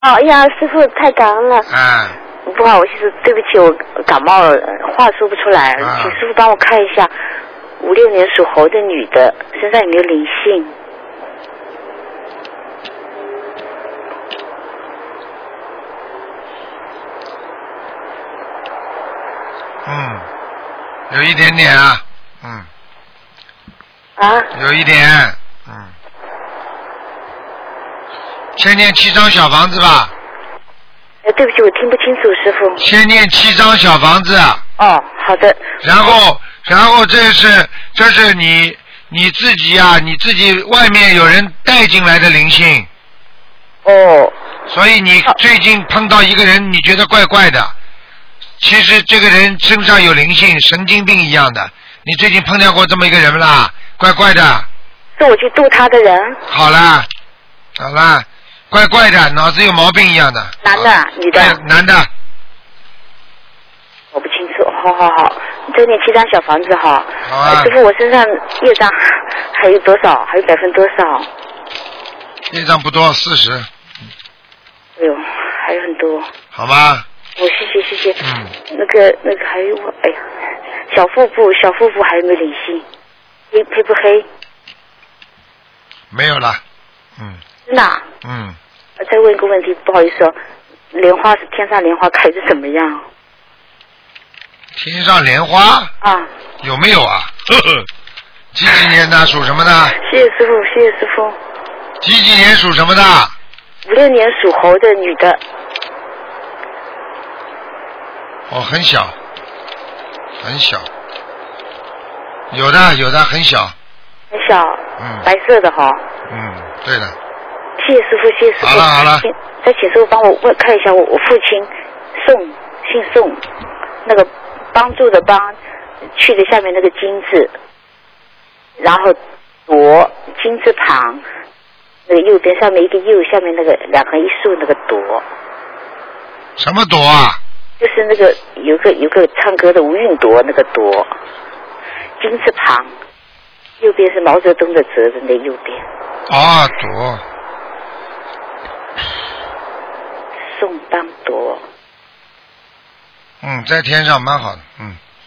哦呀，师傅太感恩了。 哎， 不好意思，对不起，我感冒了，话说不出来，请师傅帮我看一下，56年属猴的女的身上有没有灵性？ 有一点点啊，有一点，先念7张小房子吧。 对不起，我听不清楚，师傅。 先念7张小房子。 哦，好的。 然后这是你自己啊，你自己外面有人带进来的灵性。 哦。 所以你最近碰到一个人，你觉得怪怪的，其实这个人身上有灵性，神经病一样的。你最近碰见过这么一个人啦？怪怪的。 是我去度他的人。 好啦，怪怪的，脑子有毛病一样的。 男的，女的？ 男的。 我不清楚，好，你再念7张小房子哈。 好啊。 师傅，我身上业障还有多少？还有%多少？ 业障不多，40。 哎呦，还有很多。 好吧。 谢谢。那个还有我，哎呀，小腹部还有没有灵性？黑不黑？ 没有了。 真的？再问一个问题，不好意思哦，天上莲花开的怎么样？ 天上莲花？ 啊。 有没有啊？几年的？属什么的？ 谢谢师傅。 几年属什么的 ？56年属猴的女的。 哦，很小。有的很小。 很小。白色的哈。 对的。 谢谢师傅。 好了。 再请师傅帮我看一下我父亲姓宋，那个帮助的帮，去的下面那个金字，然后夺金字旁，那个右边上面一个右，下面那个2横1竖那个夺。 什么夺啊？ 就是那个有个唱歌的吴韵铎那个铎，金字旁，右边是毛泽东的泽的那右边。 啊，铎。 宋邦铎。 在天上蛮好的，